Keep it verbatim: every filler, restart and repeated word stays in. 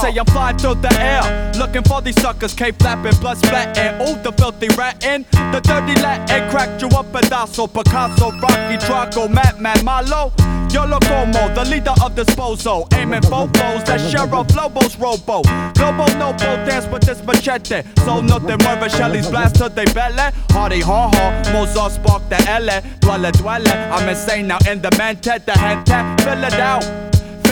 say I'm flying through the air, looking for these suckers, K-flapping, blood splatting. Ooh, the filthy ratting, the dirty Latin, cracked you up pedazo, Picasso, Rocky, Draco, Madman, Malo. Yo lo como, the leader of Disposo, aiming bobos, that Sheriff Lobo's robo. Globo noble, dance with this machete, so no te mueve, Shelly's blast to they belly. Hardy ha ha, Mozart spark the L, duele duele, I'm insane now in the mente, the gente, fill it out.